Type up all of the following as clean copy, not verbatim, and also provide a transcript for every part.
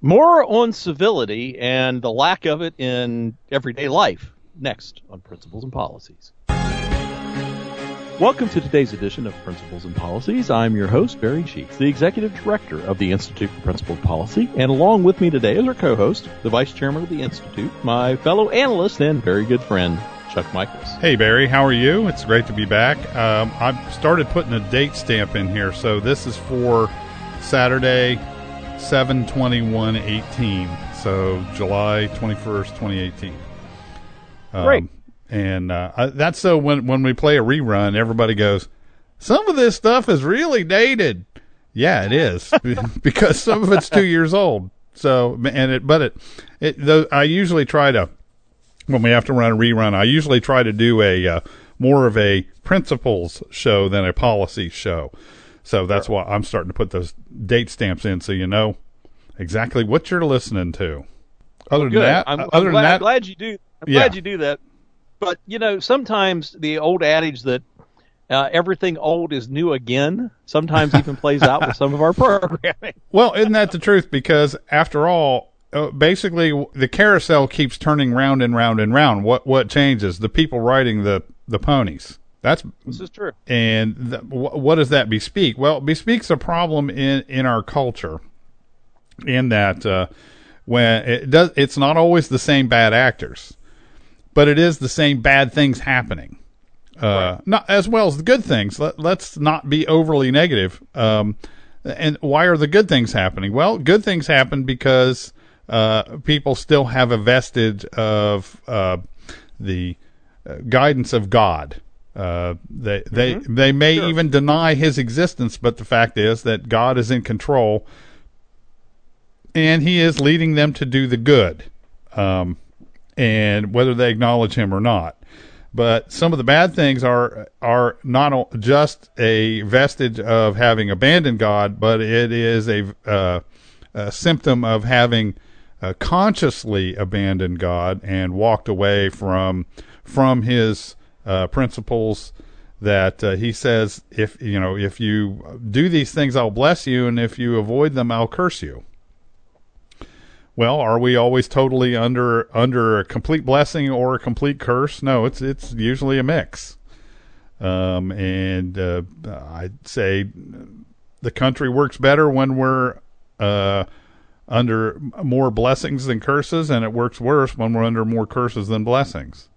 More on civility and the lack of it in everyday life. Next on Principles and Policies. Welcome to today's edition of Principles and Policies. I'm your host, Barry Sheets, the Executive Director of the Institute for Principled Policy. And along with me today is our co-host, the Vice Chairman of the Institute, my fellow analyst and very good friend, Chuck Michaels. Hey, Barry. How are you? It's great to be back. I've started putting a date stamp in here. So this is for Saturday, 7/21/18. So July 21st, 2018. Great. And that's so when we play a rerun, everybody goes, some of this stuff is really dated. Yeah, it is because some of it's 2 years old. So, I usually try to, when we have to run a rerun, I usually try to do a more of a principles show than a policy show. So that's why I'm starting to put those date stamps in, so you know exactly what you're listening to. I'm glad you do. I'm glad you do that. But, you know, sometimes the old adage that everything old is new again sometimes even plays out with some of our programming. Well, isn't that the truth? Because, after all, basically the carousel keeps turning round and round and round. What changes? The people riding the ponies. This is true. And what does that bespeak? Well, it bespeaks a problem in our culture in that when it's not always the same bad actors. But it is the same bad things happening, right. Not as well as the good things. Let's not be overly negative. And why are the good things happening? Well, good things happen because people still have a vestige of the guidance of God. They may even deny His existence, but the fact is that God is in control, and He is leading them to do the good. And whether they acknowledge Him or not. But some of the bad things are not just a vestige of having abandoned God, but it is a symptom of having consciously abandoned God and walked away from His principles that He says, if you do these things, I'll bless you, and if you avoid them, I'll curse you. Well, are we always totally under a complete blessing or a complete curse? No, it's usually a mix. I'd say the country works better when we're under more blessings than curses, and it works worse when we're under more curses than blessings.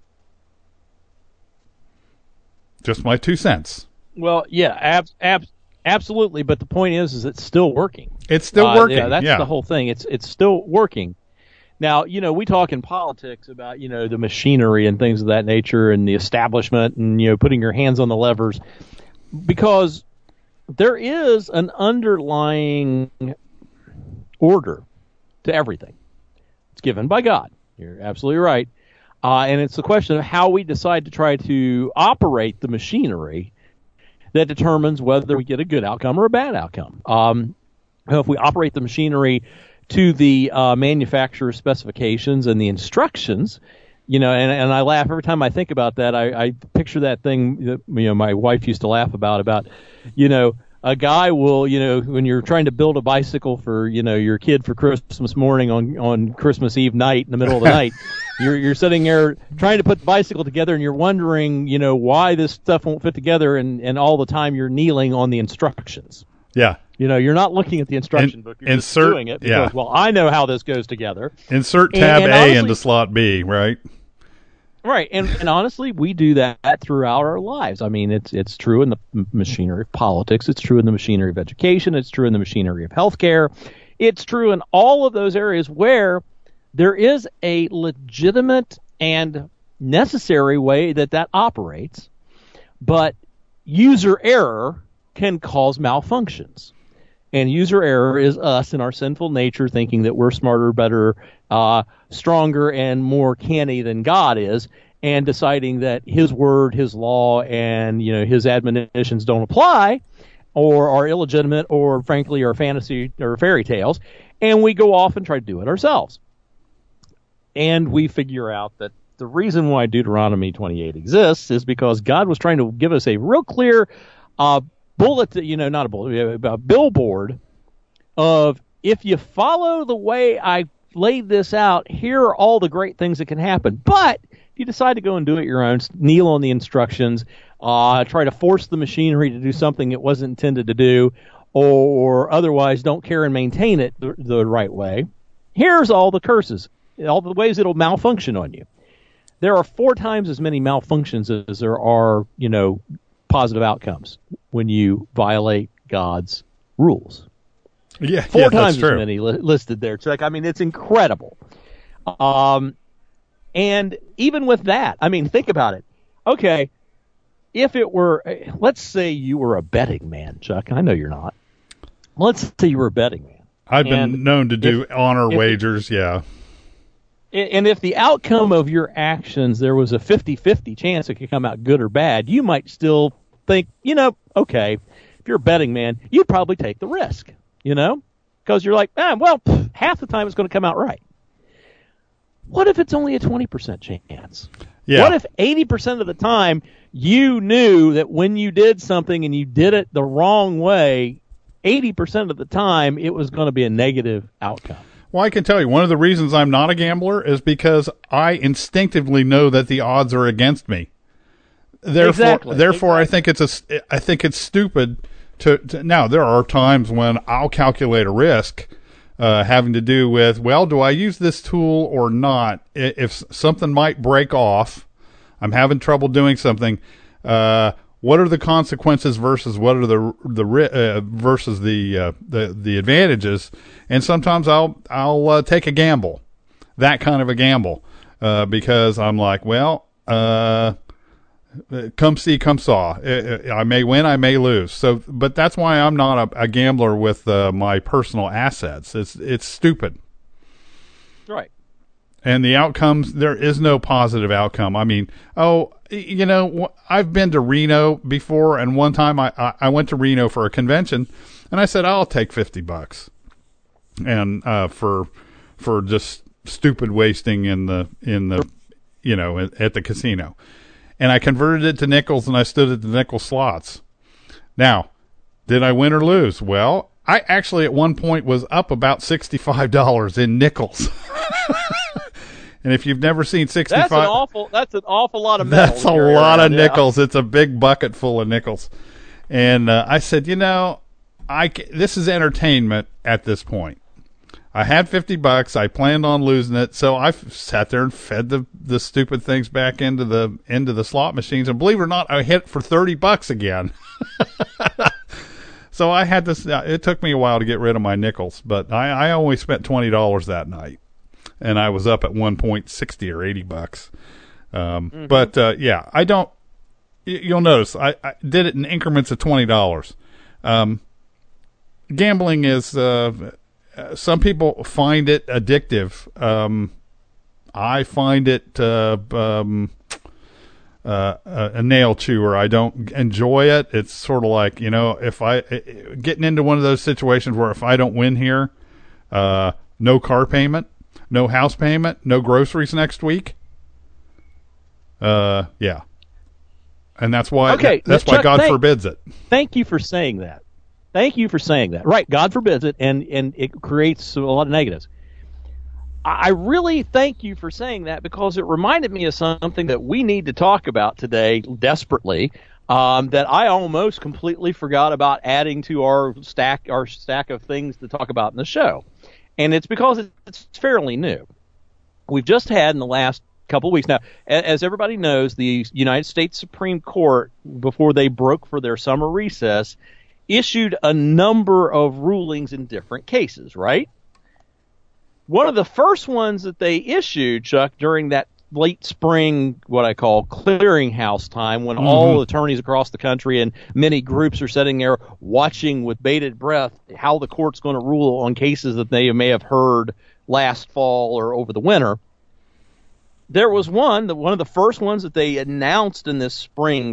Just my 2 cents. Well, yeah, absolutely, but the point is it's still working. It's still working. That's the whole thing. It's still working. Now, we talk in politics about, the machinery and things of that nature and the establishment and, putting your hands on the levers, because there is an underlying order to everything. It's given by God. You're absolutely right. And it's the question of how we decide to try to operate the machinery that determines whether we get a good outcome or a bad outcome. If we operate the machinery to the manufacturer's specifications and the instructions, and I laugh every time I think about that. I picture that thing that my wife used to laugh about a guy will, when you're trying to build a bicycle for your kid for Christmas morning on Christmas Eve night in the middle of the night. You're sitting there trying to put the bicycle together, and you're wondering, why this stuff won't fit together, and all the time you're kneeling on the instructions. Yeah. You're not looking at the instruction book. You're just doing it because, well, I know how this goes together. Insert tab A into slot B, right? Right, and honestly, we do that throughout our lives. I mean, it's true in the machinery of politics. It's true in the machinery of education. It's true in the machinery of healthcare. It's true in all of those areas where there is a legitimate and necessary way that operates, but user error can cause malfunctions. And user error is us in our sinful nature thinking that we're smarter, better, stronger, and more canny than God is, and deciding that His word, His law, and His admonitions don't apply, or are illegitimate, or frankly are fantasy or fairy tales, and we go off and try to do it ourselves. And we figure out that the reason why Deuteronomy 28 exists is because God was trying to give us a real clear billboard of if you follow the way I laid this out, here are all the great things that can happen. But if you decide to go and do it your own, kneel on the instructions, try to force the machinery to do something it wasn't intended to do, or otherwise don't care and maintain it the right way, here's all the curses, all the ways it'll malfunction on you. There are 4 times as many malfunctions as there are, positive outcomes when you violate God's rules. Yeah, 4 times as many listed there, Chuck. I mean, it's incredible. And even with that, I mean, think about it. Okay, if it were, let's say you were a betting man, Chuck. I know you're not. Let's say you were a betting man. I've been known to do honor wagers, yeah. And if the outcome of your actions, there was a 50-50 chance it could come out good or bad, you might still think, okay, if you're a betting man, you'd probably take the risk, because you're like, half the time it's going to come out right. What if it's only a 20% chance? Yeah. What if 80% of the time you knew that when you did something and you did it the wrong way, 80% of the time it was going to be a negative outcome? Well, I can tell you, one of the reasons I'm not a gambler is because I instinctively know that the odds are against me. Therefore, I think it's stupid to. Now, there are times when I'll calculate a risk having to do with, well, do I use this tool or not? If something might break off, I'm having trouble doing something. What are the consequences versus what are the advantages? And sometimes I'll take a gamble, that kind of a gamble, because I'm like, well, come see, come saw. I may win, I may lose. So, but that's why I'm not a gambler with my personal assets. It's stupid. Right. And the outcomes, there is no positive outcome. I mean, I've been to Reno before, and one time I went to Reno for a convention, and I said, I'll take $50, and for just stupid wasting in the at the casino, and I converted it to nickels, and I stood at the nickel slots. Now, did I win or lose? Well, I actually at one point was up about $65 in nickels. And if you've never seen 65, that's an awful lot of metal. That's a lot of nickels. It's a big bucket full of nickels. And I said, this is entertainment at this point. I had $50. I planned on losing it, so I sat there and fed the stupid things back into the slot machines. And believe it or not, I hit for $30 again. So I had to. It took me a while to get rid of my nickels, but I only spent $20 that night. And I was up at one point $60 or $80. But yeah, I don't. You'll notice I did it in increments of $20. Gambling is. Some people find it addictive. I find it a nail chewer. I don't enjoy it. It's sort of like, if I getting into one of those situations where if I don't win here, no car payment. No house payment, no groceries next week. Yeah. And that's why that's why God forbids it. Thank you for saying that. Right, God forbids it, and it creates a lot of negatives. I really thank you for saying that, because it reminded me of something that we need to talk about today desperately, that I almost completely forgot about adding to our stack of things to talk about in the show. And it's because it's fairly new. We've just had in the last couple of weeks. Now, as everybody knows, the United States Supreme Court, before they broke for their summer recess, issued a number of rulings in different cases, right? One of the first ones that they issued, Chuck, during that late spring, what I call clearinghouse time, when all attorneys across the country and many groups are sitting there watching with bated breath how the court's going to rule on cases that they may have heard last fall or over the winter. There was one of the first ones that they announced in this spring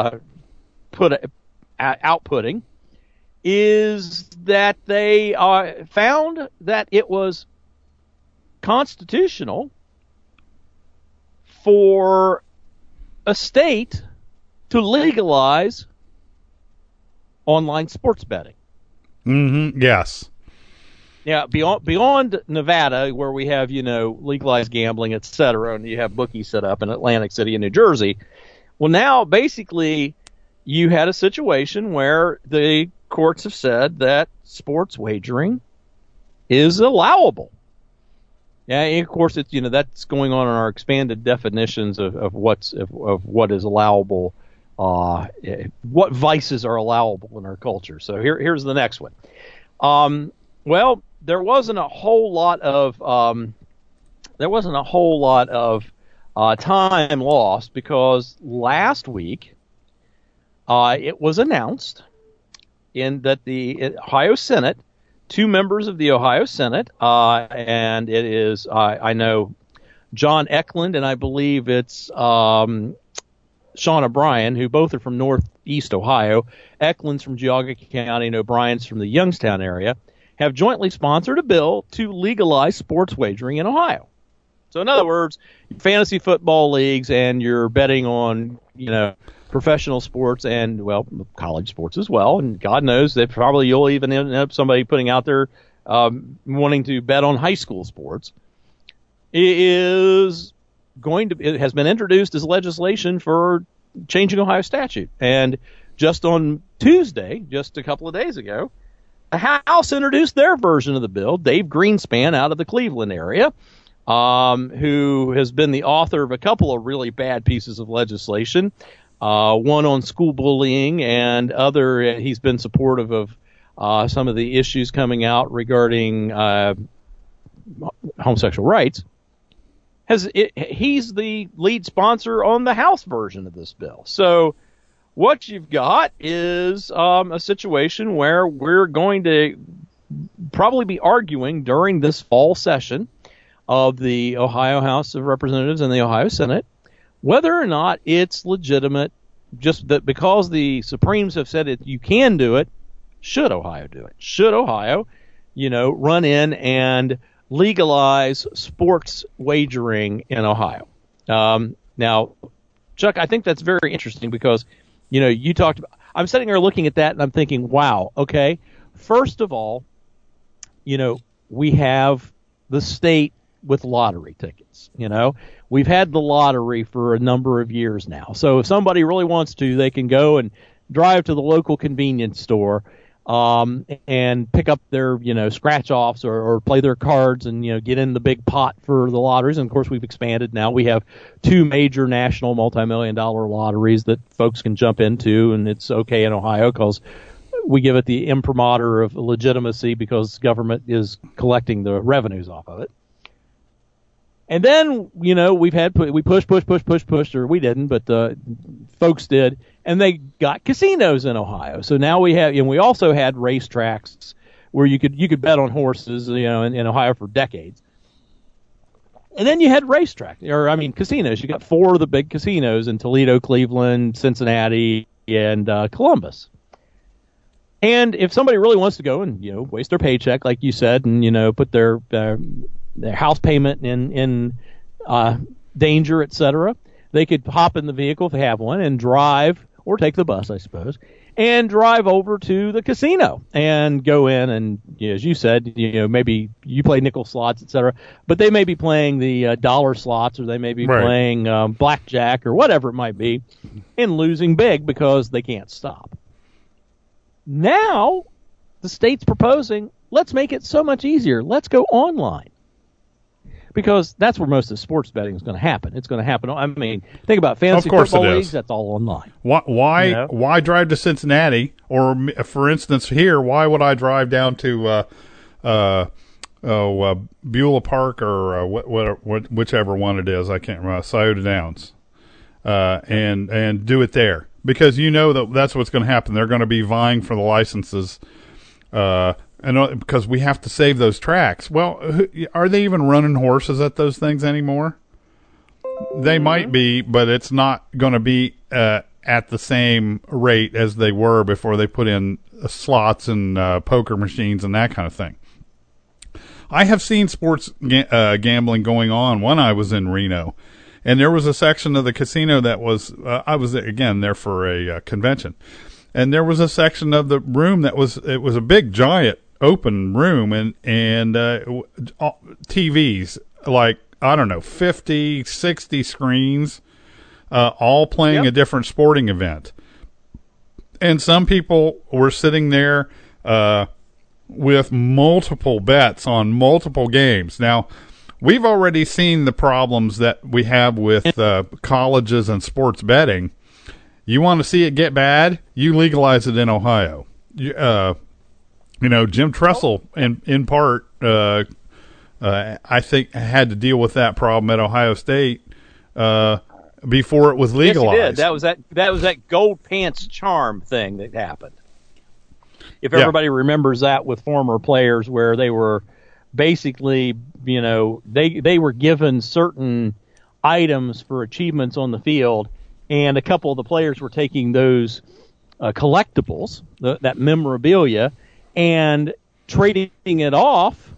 outputting is that they found that it was constitutional for a state to legalize online sports betting. Yes. Yeah, beyond Nevada, where we have, legalized gambling, et cetera, and you have bookies set up in Atlantic City and New Jersey. Well, now basically you had a situation where the courts have said that sports wagering is allowable. Yeah, and of course it's that's going on in our expanded definitions of what is allowable, what vices are allowable in our culture. So here's the next one. Well, there wasn't a whole lot of time lost, because last week it was announced that the Ohio Senate, two members of the Ohio Senate, and it is I know John Eklund, and I believe it's Sean O'Brien, who both are from Northeast Ohio. Eklund's from Geauga County, and O'Brien's from the Youngstown area, have jointly sponsored a bill to legalize sports wagering in Ohio. So in other words, fantasy football leagues and you're betting on, professional sports and, well, college sports as well. And God knows that probably you'll even end up somebody putting out there wanting to bet on high school sports. It has been introduced as legislation for changing Ohio statute. And just on Tuesday, just a couple of days ago, the House introduced their version of the bill. Dave Greenspan out of the Cleveland area, who has been the author of a couple of really bad pieces of legislation, one on school bullying and other. He's been supportive of some of the issues coming out regarding homosexual rights. He's the lead sponsor on the House version of this bill. So what you've got is a situation where we're going to probably be arguing during this fall session of the Ohio House of Representatives and the Ohio Senate whether or not it's legitimate, just that because the Supremes have said you can do it, should Ohio do it? Should Ohio, run in and legalize sports wagering in Ohio? Now, Chuck, I think that's very interesting because, you talked about, I'm sitting there looking at that and I'm thinking, wow, okay, first of all, we have the state with lottery tickets. We've had the lottery for a number of years now. So if somebody really wants to, they can go and drive to the local convenience store and pick up their, scratch offs or play their cards and, get in the big pot for the lotteries. And of course, we've expanded now. We have two major national multi-million-dollar lotteries that folks can jump into, and it's okay in Ohio because we give it the imprimatur of legitimacy because government is collecting the revenues off of it. And then, we pushed, or we didn't, but folks did, and they got casinos in Ohio. So now we have, and we also had racetracks where you could bet on horses, in Ohio for decades. And then you had casinos. You got four of the big casinos in Toledo, Cleveland, Cincinnati, and Columbus. And if somebody really wants to go and, waste their paycheck, like you said, and, put their house payment in danger, etc., they could hop in the vehicle if they have one and drive, or take the bus, I suppose, and drive over to the casino and go in and, as you said, maybe you play nickel slots, etc., but they may be playing the dollar slots, or they may be playing blackjack or whatever it might be, and losing big because they can't stop. Now, the state's proposing, let's make it so much easier. Let's go online. Because that's where most of the sports betting is going to happen. It's going to happen. I mean, think about fantasy football leagues. That's all online. Why drive to Cincinnati? Or, for instance, here, why would I drive down to Beulah Park or whichever one it is? I can't remember. Scioto Downs, and do it there, because that's what's going to happen. They're going to be vying for the licenses. And because we have to save those tracks. Well, are they even running horses at those things anymore? They might be, but it's not going to be at the same rate as they were before they put in slots and poker machines and that kind of thing. I have seen sports gambling going on when I was in Reno. And there was a section of the casino that was, I was, again, there for a convention. And there was a section of the room it was a big, giant open room and TVs, like, I don't know, 50, 60 screens, all playing a different sporting event. And some people were sitting there with multiple bets on multiple games. Now, we've already seen the problems that we have with colleges and sports betting. You want to see it get bad? You legalize it in Ohio. Jim Tressel, in part, I think, had to deal with that problem at Ohio State before it was legalized. Yes, he did. That was that gold pants charm thing that happened. If everybody remembers that with former players, where they were basically, they were given certain items for achievements on the field, and a couple of the players were taking those collectibles, that memorabilia, and trading it off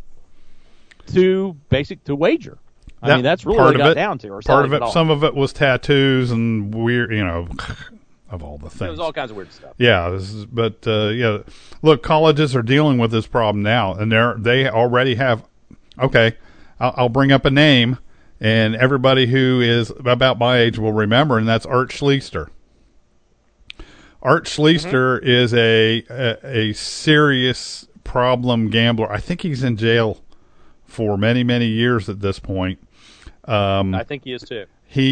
to wager. I mean, that's really what it got down to. Or part of it, some of it was tattoos and weird, of all the things. It was all kinds of weird stuff. Yeah, look, colleges are dealing with this problem now, and they already have. Okay, I'll bring up a name, and everybody who is about my age will remember, and that's Art Schlichter. Art Schlichter is a serious problem gambler. I think he's in jail for many, many years at this point. I think he is too.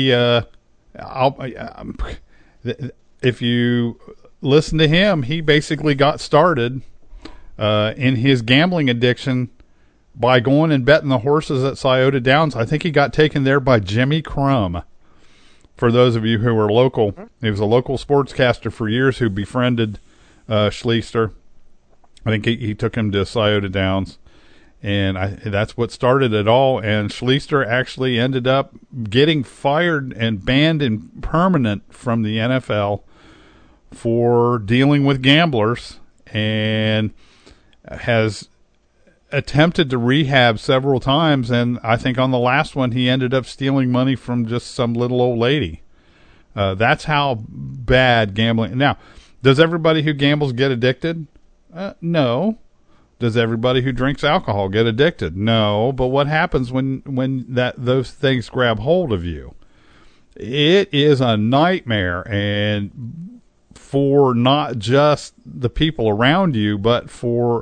If you listen to him, he basically got started in his gambling addiction by going and betting the horses at Scioto Downs. I think he got taken there by Jimmy Crum. For those of you who are local, he was a local sportscaster for years who befriended Schlichter. I think he took him to Scioto Downs, and that's what started it all. And Schlichter actually ended up getting fired and banned and permanent from the NFL for dealing with gamblers, and has attempted to rehab several times, and I think on the last one he ended up stealing money from just some little old lady. That's how bad gambling. Now, does everybody who gambles get addicted? No. Does everybody who drinks alcohol get addicted? No. But what happens when those things grab hold of you? It is a nightmare, and for not just the people around you, but for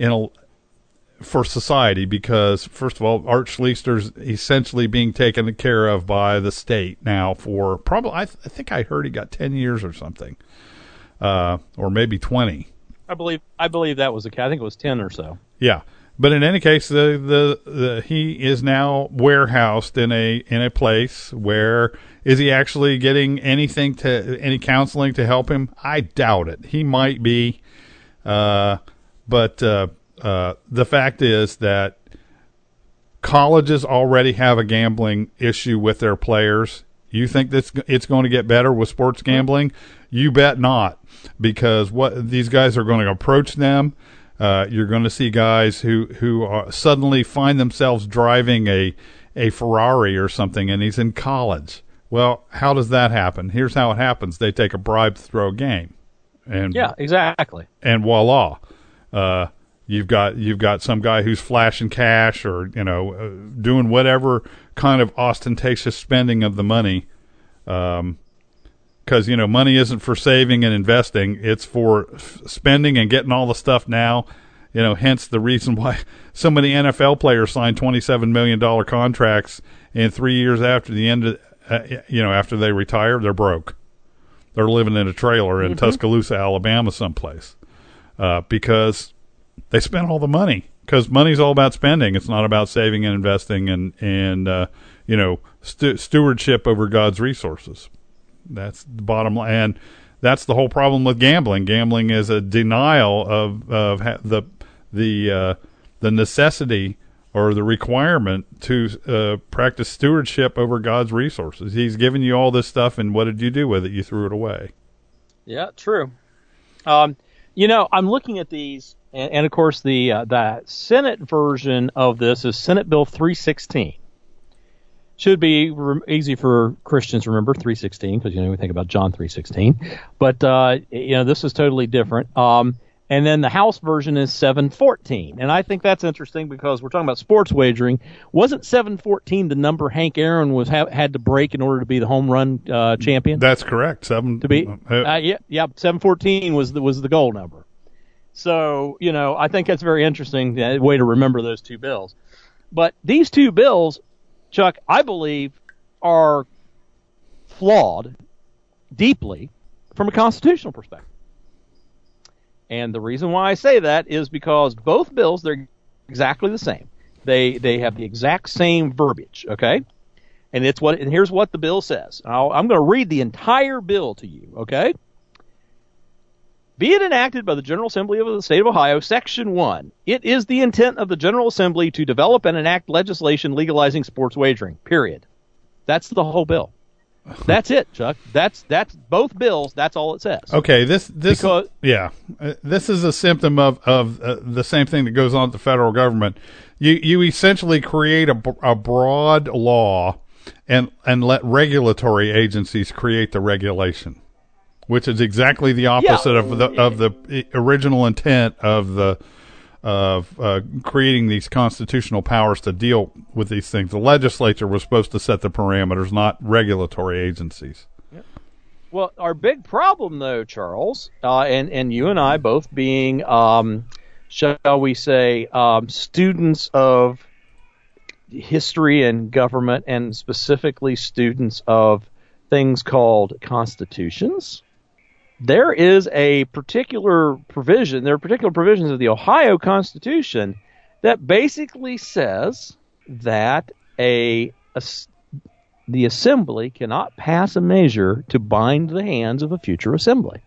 society, because first of all, Art Schlichter's essentially being taken care of by the state now for probably, I think I heard he got 10 years or something, or maybe 20. I believe that was I think it was 10 or so. Yeah. But in any case, he is now warehoused in a place where, is he actually getting any counseling to help him? I doubt it. He might be, but the fact is that colleges already have a gambling issue with their players. You think it's going to get better with sports gambling? You bet not, because what these guys are going to approach them. You're going to see guys who suddenly find themselves driving a Ferrari or something, and he's in college. Well, how does that happen? Here's how it happens: they take a bribe to throw a game, and yeah, exactly, and voila. You've got some guy who's flashing cash or, doing whatever kind of ostentatious spending of the money. Because, money isn't for saving and investing. It's for spending and getting all the stuff now. Hence the reason why so many NFL players sign $27 million contracts, and 3 years after the end of, after they retire, they're broke. They're living in a trailer in Tuscaloosa, Alabama someplace. Because they spent all the money, because money's all about spending. It's not about saving and investing and stewardship over God's resources. That's the bottom line. And that's the whole problem with gambling. Gambling is a denial of the necessity or the requirement to practice stewardship over God's resources. He's given you all this stuff, and what did you do with it? You threw it away. Yeah, true. I'm looking at these. And of course, the Senate version of this is Senate Bill 316. Should be easy for Christians to remember 316, because we think about John 3:16. But this is totally different. And then the House version is 714. And I think that's interesting because we're talking about sports wagering. Wasn't 714 the number Hank Aaron had to break in order to be the home run champion? That's correct. 714 was the goal number. So, I think that's very interesting way to remember those two bills. But these two bills, Chuck, I believe are flawed deeply from a constitutional perspective. And the reason why I say that is because both bills, they're exactly the same. They have the exact same verbiage, okay? And here's what the bill says. I'm going to read the entire bill to you, okay? Be it enacted by the General Assembly of the State of Ohio, Section 1, it is the intent of the General Assembly to develop and enact legislation legalizing sports wagering, period. That's the whole bill. That's it, Chuck. That's both bills. That's all it says. Okay, this is a symptom of the same thing that goes on at the federal government. You essentially create a broad law and let regulatory agencies create the regulation, which is exactly the opposite of the original intent of creating these constitutional powers to deal with these things. The legislature was supposed to set the parameters, not regulatory agencies. Well, our big problem, though, Charles, and you and I both being, shall we say, students of history and government, and specifically students of things called constitutions, there is a particular provision, there are particular provisions of the Ohio Constitution that basically says that the Assembly cannot pass a measure to bind the hands of a future Assembly.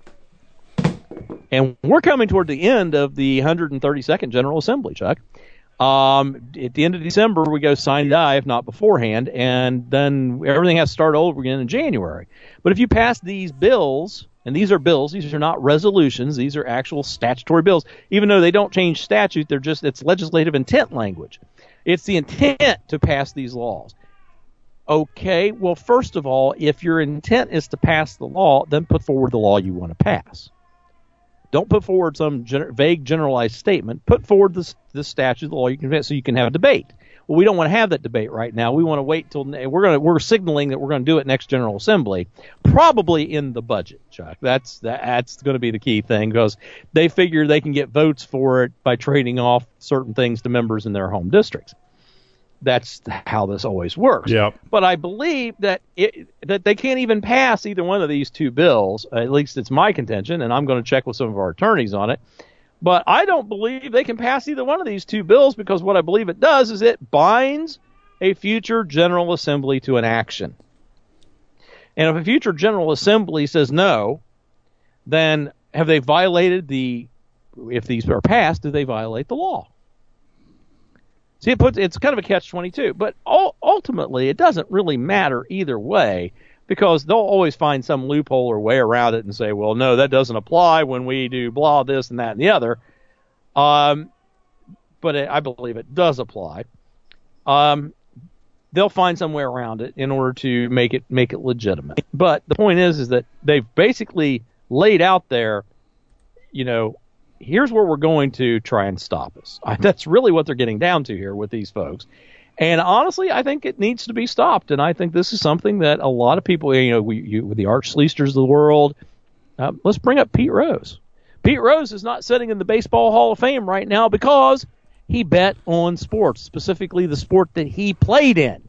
And we're coming toward the end of the 132nd General Assembly, Chuck. At the end of December, we go sine die, if not beforehand, and then everything has to start over again in January. But if you pass these bills, and these are bills, these are not resolutions, these are actual statutory bills, even though they don't change statute, it's legislative intent language. It's the intent to pass these laws. Okay, well, first of all, if your intent is to pass the law, then put forward the law you want to pass. Don't put forward some vague generalized statement. Put forward the statute, the law you can pass, so you can have a debate. Well, we don't want to have that debate right now. We want to wait till we're signaling that we're going to do it next General Assembly, probably in the budget, Chuck. That's going to be the key thing because they figure they can get votes for it by trading off certain things to members in their home districts. That's how this always works. Yep. But I believe that they can't even pass either one of these two bills. At least it's my contention, and I'm going to check with some of our attorneys on it. But I don't believe they can pass either one of these two bills because what I believe it does is it binds a future General Assembly to an action. And if a future General Assembly says no, then have they violated if these are passed, do they violate the law? See, it's kind of a catch-22. But ultimately, it doesn't really matter either way because they'll always find some loophole or way around it and say, well, no, that doesn't apply when we do blah, this and that and the other. But I believe it does apply. They'll find some way around it in order to make it legitimate. But the point is that they've basically laid out there, here's where we're going to try and stop us. That's really what they're getting down to here with these folks. And honestly, I think it needs to be stopped. And I think this is something that a lot of people, with the Art Schleisters of the world, let's bring up Pete Rose. Pete Rose is not sitting in the Baseball Hall of Fame right now because he bet on sports, specifically the sport that he played in.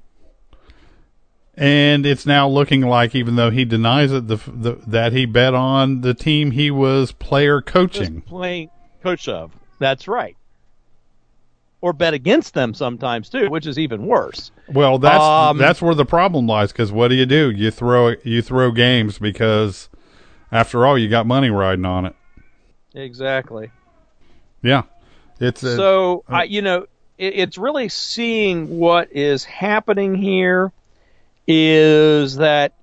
And it's now looking like, even though he denies it, that he bet on the team he was coaching. Playing coach of. That's right. Or bet against them sometimes too, which is even worse. Well, that's where the problem lies. Because what do? You throw games because, after all, you got money riding on it. Exactly. Yeah, it's really seeing what is happening here. Is that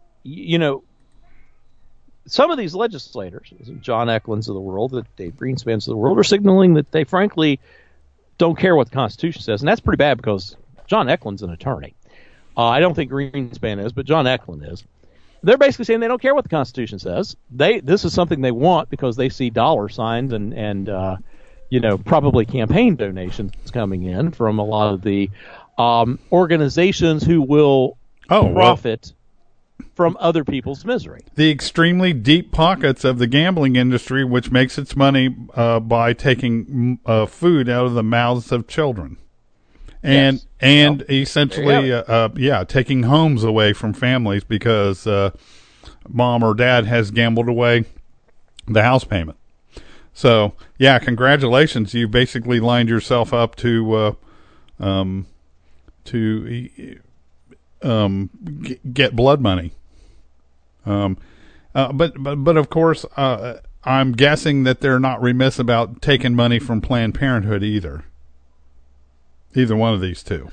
some of these legislators, John Eklund's of the world, the Dave Greenspans of the world, are signaling that they frankly don't care what the Constitution says, and that's pretty bad because John Eklund's an attorney. I don't think Greenspan is, but John Eklund is. they're basically saying they don't care what the Constitution says. This is something they want because they see dollar signs and probably campaign donations coming in from a lot of the organizations who will profit from other people's misery. The extremely deep pockets of the gambling industry, which makes its money by taking food out of the mouths of children. And essentially, taking homes away from families because mom or dad has gambled away the house payment. So, yeah, congratulations. You basically lined yourself up to get blood money. But of course, I'm guessing that they're not remiss about taking money from Planned Parenthood either. Either one of these two.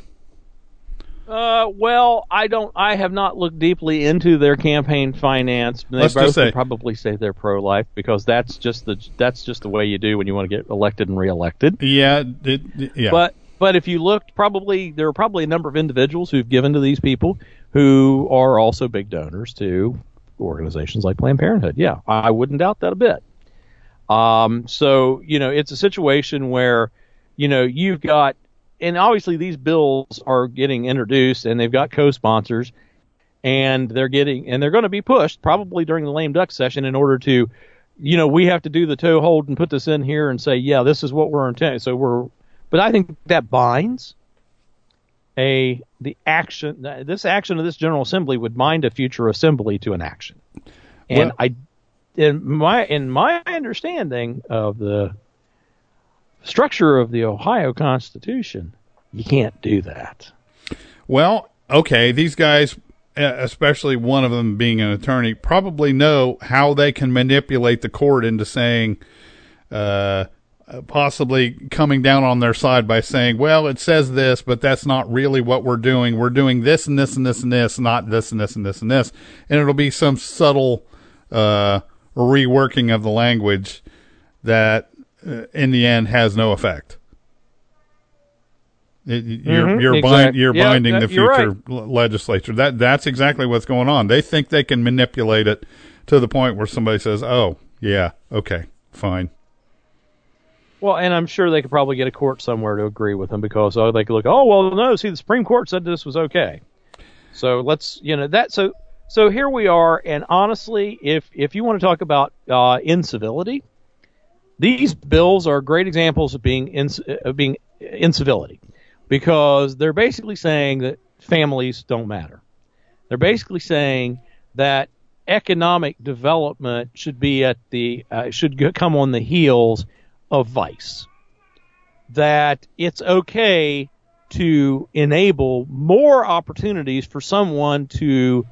Well, I have not looked deeply into their campaign finance. They both would probably say they're pro-life because that's just the way you do when you want to get elected and reelected. Yeah. But if you looked, there are probably a number of individuals who've given to these people who are also big donors to organizations like Planned Parenthood. Yeah, I wouldn't doubt that a bit. So, it's a situation where, you've got, and obviously these bills are getting introduced and they've got co-sponsors and they're going to be pushed probably during the lame duck session in order to, we have to do the toe hold and put this in here and say, yeah, this is what we're intending. But I think that binds this action of this General Assembly would bind a future assembly to an action. And in my understanding of the structure of the Ohio Constitution, you can't do that. Well, okay, these guys, especially one of them being an attorney, probably know how they can manipulate the court into saying, possibly coming down on their side by saying, well, it says this, but that's not really what we're doing. We're doing this and this and this and this, not this and this and this and this. And it'll be some subtle reworking of the language that in the end has no effect. You're binding the future legislature. That's exactly what's going on. They think they can manipulate it to the point where somebody says, oh, yeah, okay, fine. Well, and I'm sure they could probably get a court somewhere to agree with them because they could look, no, see, the Supreme Court said this was okay. So let's, so here we are. And honestly, if you want to talk about incivility, these bills are great examples of being incivility because they're basically saying that families don't matter. They're basically saying that economic development should be should come on the heels of vice. That it's okay to enable more opportunities for someone to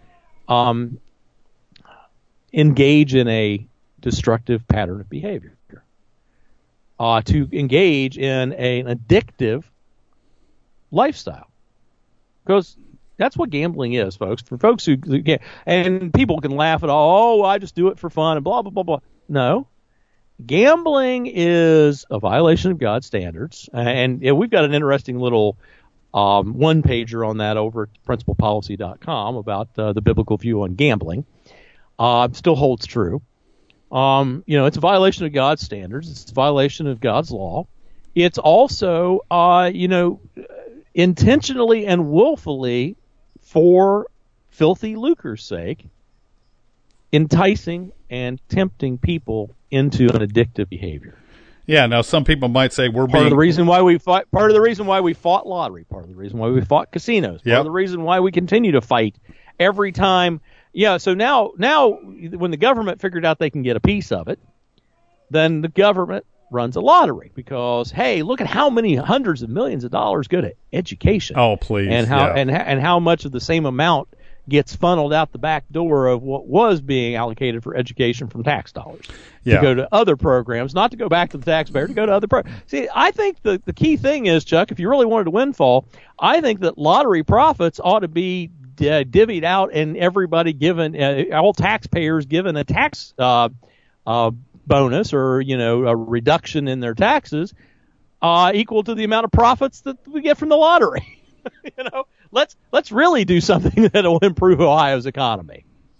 engage in a destructive pattern of behavior. To engage in an addictive lifestyle. Because that's what gambling is, folks. For folks who can't, and people can laugh at I just do it for fun and blah, blah, blah, blah. No. Gambling is a violation of God's standards. And we've got an interesting little one-pager on that over at principalpolicy.com about the biblical view on gambling. Still holds true. It's a violation of God's standards. It's a violation of God's law. It's also, intentionally and willfully, for filthy lucre's sake, enticing and tempting people into an addictive behavior. Yeah. Now, some people might say part of the reason why we fought. Part of the reason why we fought lottery. Part of the reason why we fought casinos. Part of the reason why we continue to fight every time. Yeah, so now when the government figured out they can get a piece of it, then the government runs a lottery because, hey, look at how many hundreds of millions of dollars go to education. Oh, please. And how much of the same amount gets funneled out the back door of what was being allocated for education from tax dollars to go to other programs, not to go back to the taxpayer, to go to other programs. See, I think the key thing is, Chuck, if you really wanted a windfall, I think that lottery profits ought to be divvied out and everybody given, all taxpayers given a tax bonus or, a reduction in their taxes equal to the amount of profits that we get from the lottery. Let's really do something that will improve Ohio's economy.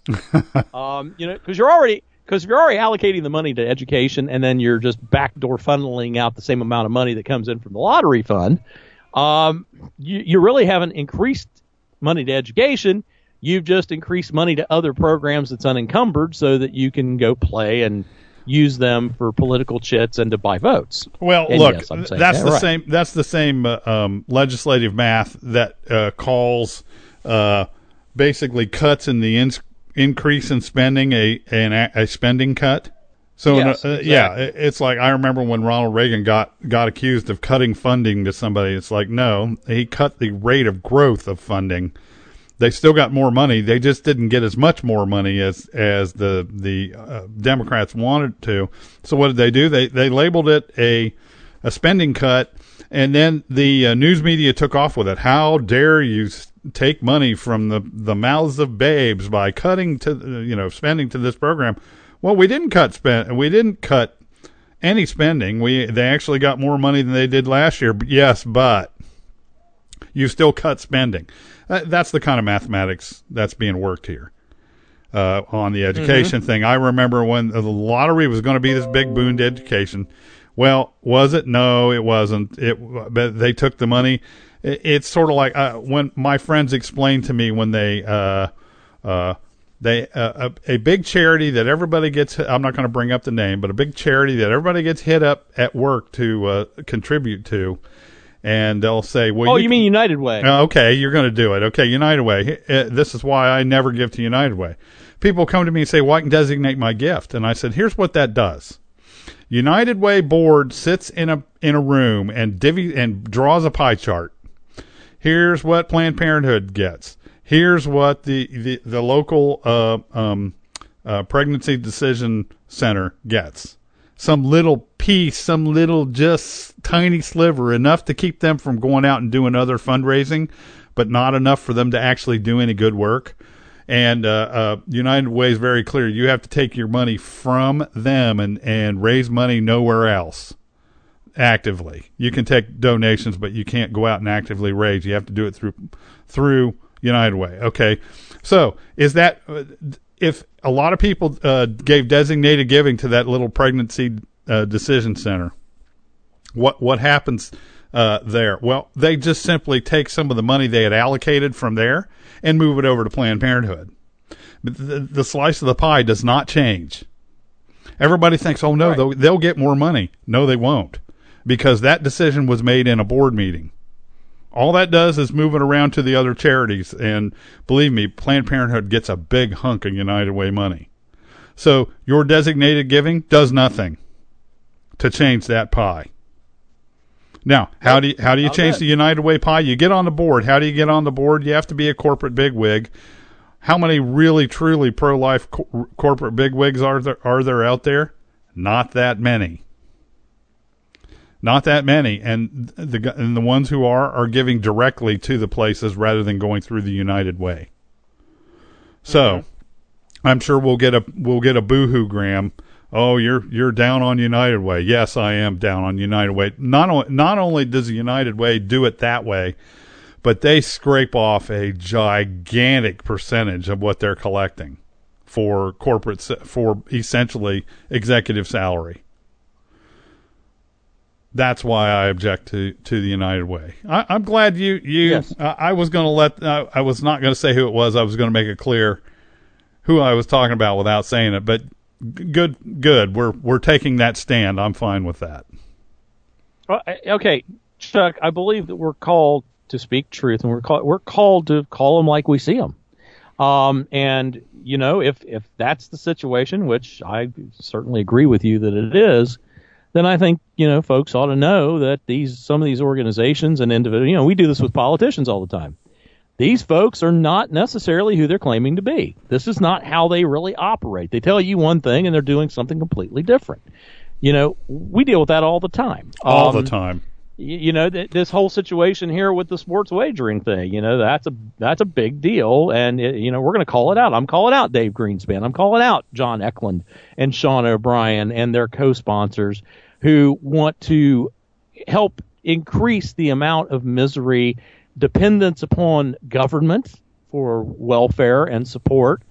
Because you're already allocating the money to education, and then you're just backdoor funneling out the same amount of money that comes in from the lottery fund. You really haven't increased money to education. You've just increased money to other programs that's unencumbered so that you can go play and use them for political chits and to buy votes. Well, and look, yes, that's the same. That's the same legislative math that calls basically cuts in the increase in spending a spending cut. So yes, exactly. Yeah, it's like I remember when Ronald Reagan got accused of cutting funding to somebody. It's like, no, he cut the rate of growth of funding. They still got more money. They just didn't get as much more money as the Democrats wanted to. So what did they do? They labeled it a spending cut, and then the news media took off with it. How dare you take money from the mouths of babes by cutting to spending to this program? Well, we didn't cut any spending. They actually got more money than they did last year. Yes, but you still cut spending. That's the kind of mathematics that's being worked here on the education thing. I remember when the lottery was going to be this big boon to education. Well, was it? No, it wasn't. But they took the money. It's sort of like when my friends explained to me when a big charity that everybody gets. I'm not going to bring up the name, but a big charity that everybody gets hit up at work to contribute to. And they'll say, well, you mean United Way? Okay, you're going to do it. Okay, United Way. This is why I never give to United Way. People come to me and say, well, I can designate my gift. And I said, here's what that does. United Way board sits in a room and draws a pie chart. Here's what Planned Parenthood gets. Here's what the local pregnancy decision center gets. Some little piece, some little just tiny sliver, enough to keep them from going out and doing other fundraising, but not enough for them to actually do any good work. And United Way is very clear. You have to take your money from them and raise money nowhere else actively. You can take donations, but you can't go out and actively raise. You have to do it through United Way. Okay, so is that... If a lot of people gave designated giving to that little pregnancy decision center, what happens there? Well, they just simply take some of the money they had allocated from there and move it over to Planned Parenthood. But the slice of the pie does not change. Everybody thinks, oh, no, right, they'll get more money. No, they won't, because that decision was made in a board meeting. All that does is move it around to the other charities, and believe me, Planned Parenthood gets a big hunk of United Way money. So your designated giving does nothing to change that pie. Now, how do you change the United Way pie? You get on the board. How do you get on the board? You have to be a corporate bigwig. How many really, truly pro-life corporate bigwigs are there out there? Not that many. Not that many, and the ones who are giving directly to the places rather than going through the United Way. So, I'm sure we'll get a boohoo gram. Oh, you're down on United Way. Yes, I am down on United Way. Not only does the United Way do it that way, but they scrape off a gigantic percentage of what they're collecting for essentially executive salary. That's why I object to the United Way. I'm glad you. Yes. I was going to I was not going to say who it was. I was going to make it clear who I was talking about without saying it. But good. We're taking that stand. I'm fine with that. Okay, Chuck. I believe that we're called to speak truth, and we're called to call them like we see them. And if that's the situation, which I certainly agree with you that it is, then I think, folks ought to know that some of these organizations and individuals, we do this with politicians all the time. These folks are not necessarily who they're claiming to be. This is not how they really operate. They tell you one thing and they're doing something completely different. We deal with that all the time. All the time. This whole situation here with the sports wagering thing, that's a big deal. And, we're going to call it out. I'm calling out Dave Greenspan. I'm calling out John Eklund and Sean O'Brien and their co-sponsors who want to help increase the amount of misery, dependence upon government for welfare and support,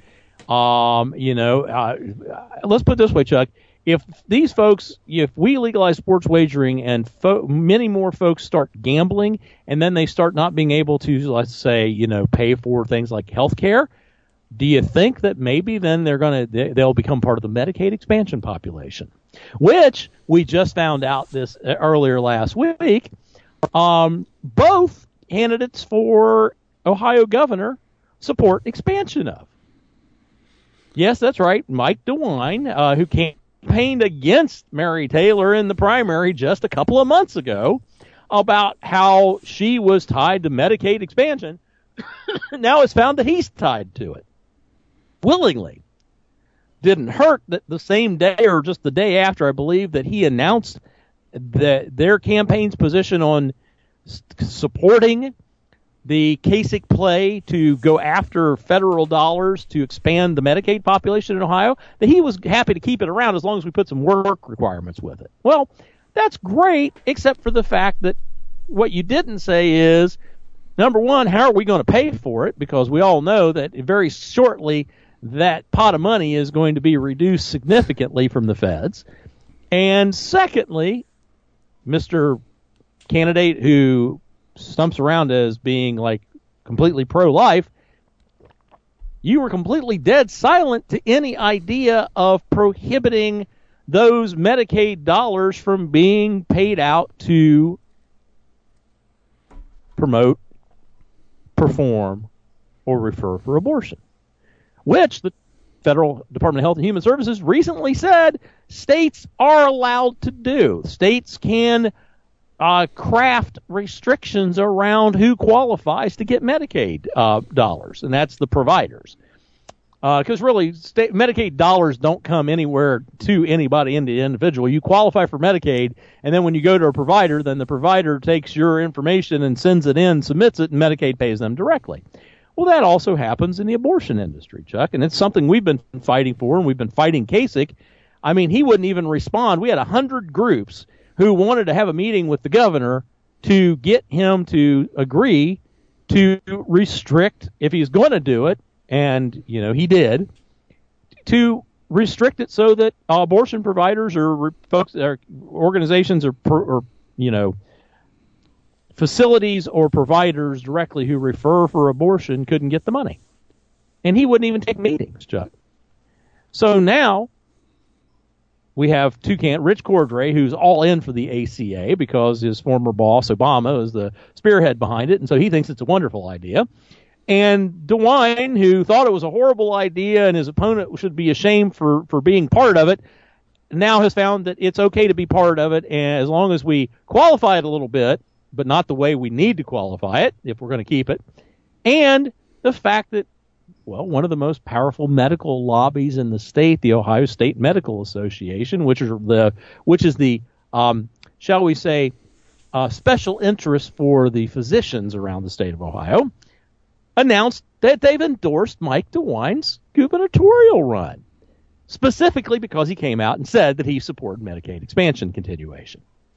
Let's put it this way, Chuck. If we legalize sports wagering and many more folks start gambling, and then they start not being able to, let's say, pay for things like health care, do you think that maybe then they'll become part of the Medicaid expansion population, which we just found out this earlier last week? Both candidates for Ohio governor support expansion of. Yes, that's right. Mike DeWine, who campaigned against Mary Taylor in the primary just a couple of months ago about how she was tied to Medicaid expansion, now it's found that he's tied to it willingly. Didn't hurt that the same day or just the day after, I believe, that he announced their campaign's position on supporting the Kasich play to go after federal dollars to expand the Medicaid population in Ohio, that he was happy to keep it around as long as we put some work requirements with it. Well, that's great, except for the fact that what you didn't say is, number one, how are we going to pay for it? Because we all know that very shortly that pot of money is going to be reduced significantly from the feds. And secondly, Mr. Candidate who stumps around as being like completely pro-life, you were completely dead silent to any idea of prohibiting those Medicaid dollars from being paid out to promote, perform, or refer for abortion, which the Federal Department of Health and Human Services recently said states are allowed to do. States can craft restrictions around who qualifies to get Medicaid dollars, and that's the providers. Because really, Medicaid dollars don't come anywhere to anybody, in the individual. You qualify for Medicaid, and then when you go to a provider, then the provider takes your information and sends it in, submits it, and Medicaid pays them directly. Well, that also happens in the abortion industry, Chuck, and it's something we've been fighting for, and we've been fighting Kasich. I mean, he wouldn't even respond. We had 100 groups who wanted to have a meeting with the governor to get him to agree to restrict, if he's going to do it, and, he did, to restrict it so that abortion providers or folks, or organizations or facilities or providers directly who refer for abortion couldn't get the money. And he wouldn't even take meetings, Chuck. So now we have Rich Cordray, who's all in for the ACA because his former boss, Obama, is the spearhead behind it, and so he thinks it's a wonderful idea. And DeWine, who thought it was a horrible idea and his opponent should be ashamed for being part of it, now has found that it's okay to be part of it, and as long as we qualify it a little bit, but not the way we need to qualify it if we're going to keep it, and the fact that, well, one of the most powerful medical lobbies in the state, the Ohio State Medical Association, which is the shall we say, special interest for the physicians around the state of Ohio, announced that they've endorsed Mike DeWine's gubernatorial run, specifically because he came out and said that he supported Medicaid expansion continuation.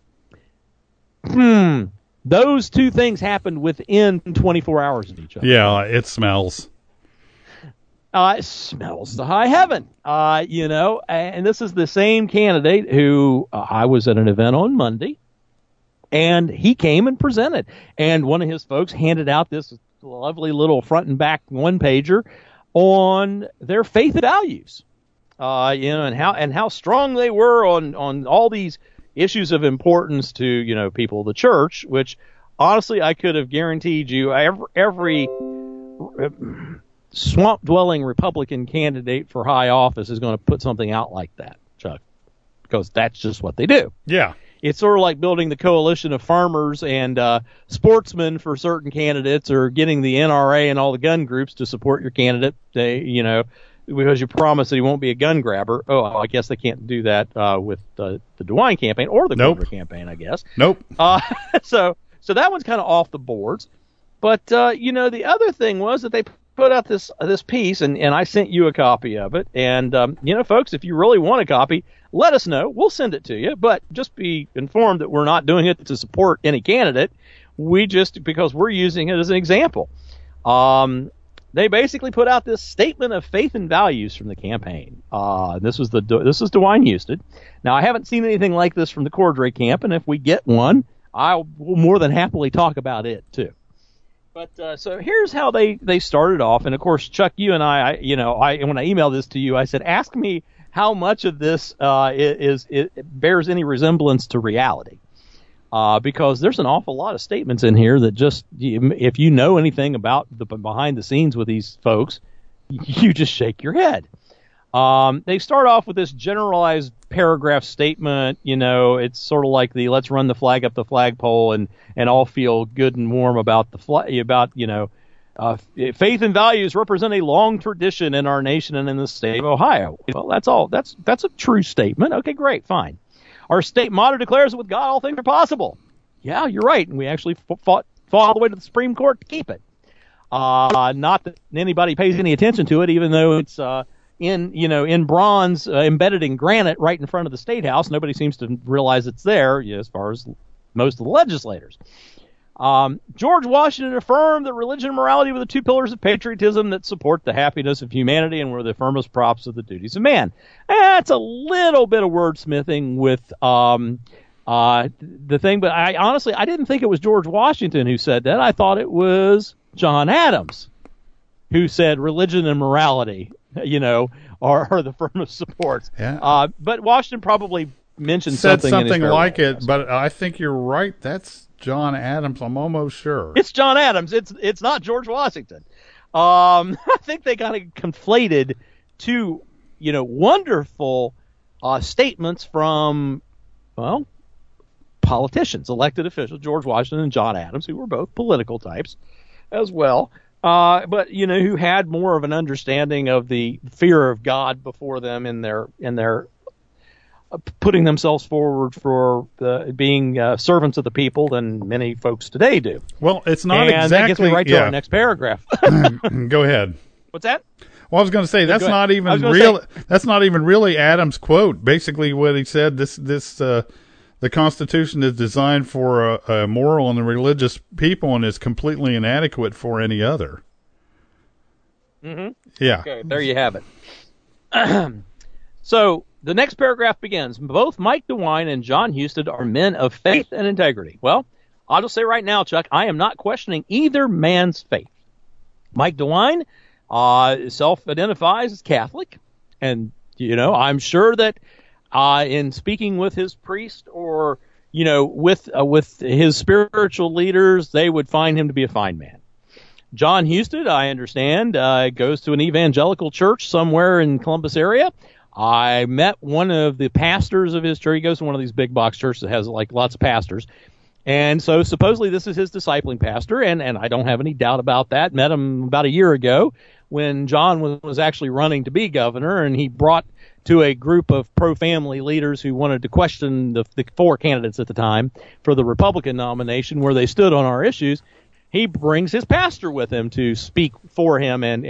Those two things happened within 24 hours of each other. Yeah, it smells. It smells to high heaven. And this is the same candidate who I was at an event on Monday, and he came and presented. And one of his folks handed out this lovely little front and back one-pager on their faith values, and how strong they were on all these issues of importance to people of the church. Which honestly, I could have guaranteed you every swamp-dwelling Republican candidate for high office is going to put something out like that, Chuck, because that's just what they do. Yeah. It's sort of like building the coalition of farmers and sportsmen for certain candidates, or getting the NRA and all the gun groups to support your candidate, because you promise that he won't be a gun grabber. Oh, I guess they can't do that with the DeWine campaign or the governor campaign, I guess. Nope. So that one's kind of off the boards. But, the other thing was that they put out this piece, and I sent you a copy of it. And, folks, if you really want a copy, let us know. We'll send it to you. But just be informed that we're not doing it to support any candidate. Because we're using it as an example. they basically put out this statement of faith and values from the campaign. This is DeWine Houston. Now, I haven't seen anything like this from the Cordray camp, and if we get one, I will more than happily talk about it too. But so here's how they started off, and of course, Chuck, you and I when I emailed this to you, I said, ask me how much of this bears any resemblance to reality. Because there's an awful lot of statements in here that just, if you know anything about the behind the scenes with these folks, you just shake your head. They start off with this generalized paragraph statement. It's sort of like the let's run the flag up the flagpole and all feel good and warm about the faith and values represent a long tradition in our nation and in the state of Ohio. Well, that's all. That's a true statement. Okay, great, fine. Our state motto declares that with God all things are possible. Yeah, you're right. And we actually fought all the way to the Supreme Court to keep it. Not that anybody pays any attention to it, even though it's in bronze, embedded in granite right in front of the State House. Nobody seems to realize it's there, as far as most of the legislators. George Washington affirmed that religion and morality were the two pillars of patriotism that support the happiness of humanity and were the firmest props of the duties of man. That's a little bit of wordsmithing with the thing, but I didn't think it was George Washington who said that. I thought it was John Adams who said religion and morality, are the firmest supports. Yeah. But Washington probably mentioned said something like it, but I think you're right. That's John Adams, I'm almost sure. It's John Adams. It's not George Washington. I think they kind of conflated two, wonderful statements from, politicians, elected officials, George Washington and John Adams, who were both political types as well, but who had more of an understanding of the fear of God before them in their putting themselves forward for being servants of the people than many folks today do. Well, it's not and exactly. That gets me right to our next paragraph. Go ahead. What's that? Well, I was going to say that's not even real. That's not even really Adams' quote. Basically, what he said: the Constitution is designed for a moral and a religious people, and is completely inadequate for any other. Mm-hmm. Yeah. Okay, there you have it. So the next paragraph begins. Both Mike DeWine and John Husted are men of faith and integrity. Well, I'll just say right now, Chuck, I am not questioning either man's faith. Mike DeWine self-identifies as Catholic, and I'm sure that in speaking with his priest or with his spiritual leaders, they would find him to be a fine man. John Husted, I understand, goes to an evangelical church somewhere in Columbus area. I met one of the pastors of his church. He goes to one of these big box churches that has like lots of pastors. And so supposedly this is his discipling pastor, and I don't have any doubt about that. Met him about a year ago when John was actually running to be governor, and he brought to a group of pro-family leaders who wanted to question the four candidates at the time for the Republican nomination, where they stood on our issues. He brings his pastor with him to speak for him and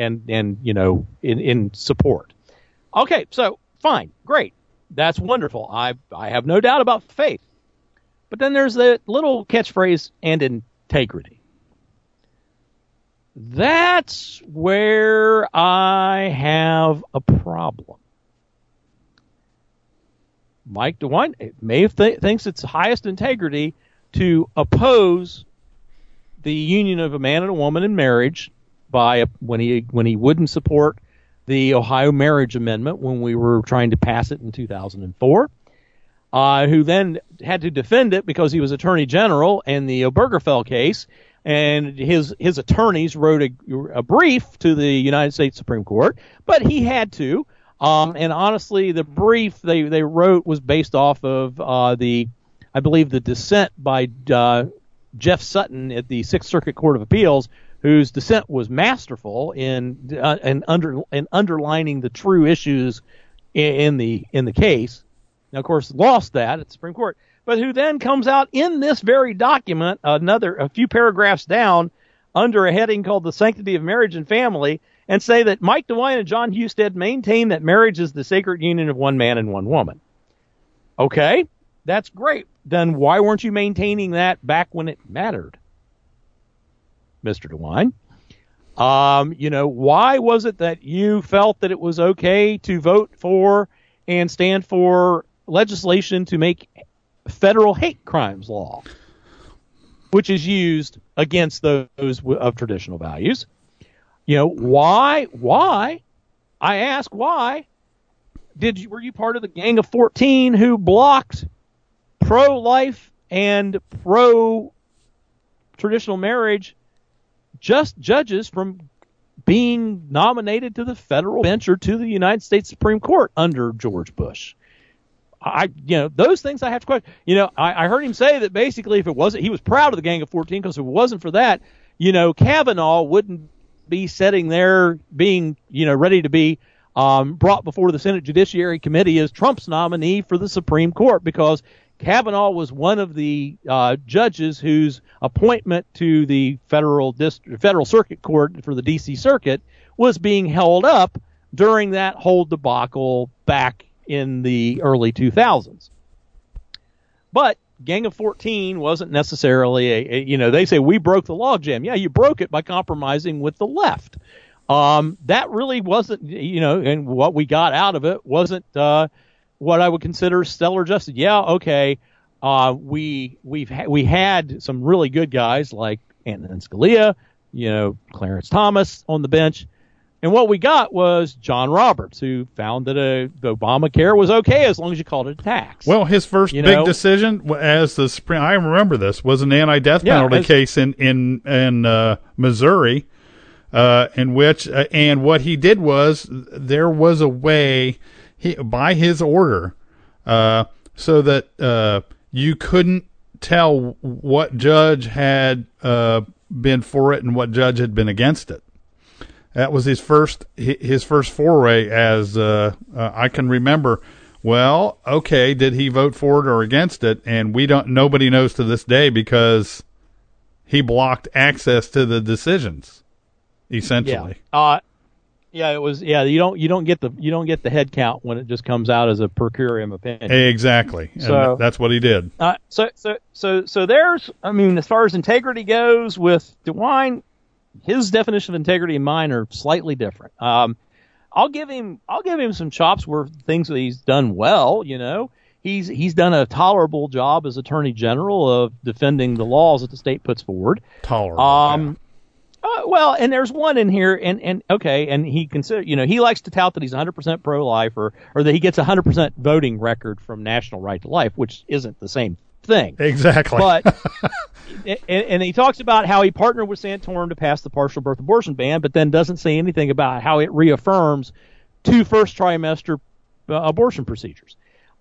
in support. Okay, so fine, great. That's wonderful. I have no doubt about faith. But then there's the little catchphrase, and integrity. That's where I have a problem. Mike DeWine may thinks it's highest integrity to oppose the union of a man and a woman in marriage when he wouldn't support the Ohio Marriage Amendment when we were trying to pass it in 2004, who then had to defend it because he was Attorney General in the Obergefell case, and his attorneys wrote a brief to the United States Supreme Court, but he had to. And honestly, the brief they wrote was based off of I believe the dissent by Jeff Sutton at the Sixth Circuit Court of Appeals, whose dissent was masterful in underlining the true issues in the case. Now, of course, lost that at the Supreme Court, but who then comes out in this very document, a few paragraphs down, under a heading called "The Sanctity of Marriage and Family," and say that Mike DeWine and John Husted maintain that marriage is the sacred union of one man and one woman. Okay, that's great. Then why weren't you maintaining that back when it mattered, Mr. DeWine? Why was it that you felt that it was okay to vote for and stand for legislation to make federal hate crimes law, which is used against those of traditional values? Why? I ask, why were you part of the Gang of 14 who blocked pro-life and pro-traditional marriage judges from being nominated to the federal bench or to the United States Supreme Court under George Bush? Those things I have to question. I heard him say that basically if it wasn't, he was proud of the Gang of 14 because if it wasn't for that, Kavanaugh wouldn't be sitting there being, ready to be brought before the Senate Judiciary Committee as Trump's nominee for the Supreme Court, because Kavanaugh was one of the judges whose appointment to the Federal Circuit Court for the D.C. Circuit was being held up during that whole debacle back in the early 2000s. But Gang of 14 wasn't necessarily they say we broke the logjam. Yeah, you broke it by compromising with the left. That really wasn't, and what we got out of it wasn't what I would consider stellar justice. Yeah, okay. We had some really good guys like Antonin Scalia, Clarence Thomas on the bench. And what we got was John Roberts, who found that Obamacare was okay as long as you called it a tax. Well, his first big decision as the Supreme, I remember this, was an anti-death penalty case in Missouri, in which, and what he did was there was a way, by his order, so that you couldn't tell what judge had been for it and what judge had been against it. That was his first foray, as I can remember. Well, okay, did he vote for it or against it? And nobody knows to this day, because he blocked access to the decisions, essentially. It was. Yeah, you don't get the head count when it just comes out as a per curiam opinion. Exactly. So and that's what he did. So there's, as far as integrity goes with DeWine, his definition of integrity and mine are slightly different. I'll give him some chops for things that he's done well. He's done a tolerable job as Attorney General of defending the laws that the state puts forward. Tolerable. Well, and there's one in here, and he he likes to tout that he's 100% pro-life, or that he gets 100% voting record from National Right to Life, which isn't the same thing. Exactly. But and he talks about how he partnered with Santorum to pass the partial birth abortion ban, but then doesn't say anything about how it reaffirms 2 first trimester abortion procedures.